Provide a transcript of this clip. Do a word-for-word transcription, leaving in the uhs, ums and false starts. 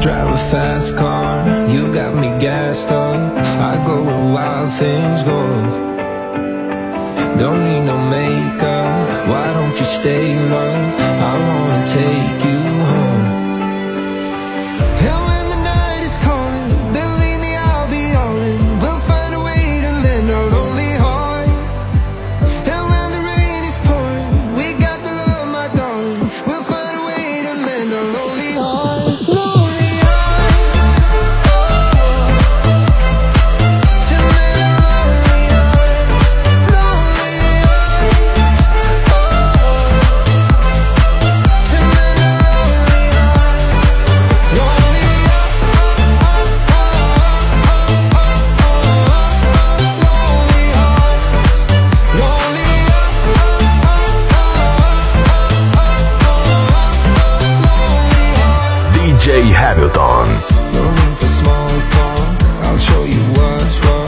drive a fast car, you got me gassed up. I go where wild things go. Don't need no makeup, why don't you stay, love? I wanna take you home. And when the night is calling, believe me, I'll be all in. We'll find a way to mend our lonely heart. And when the rain is pouring, we got the love, my darling. We'll find a way to mend our lonely heart. Lonely heart, oh, oh. To mend our lonely hearts. Lonely heart, oh, oh. To mend our lonely heart. Lonely heart, oh, oh, oh, oh, oh, oh, oh. Lonely heart, lonely heart, oh, oh, oh, oh, oh, oh, lonely heart. D J Hamilton. No room for small talk, I'll show you what's what.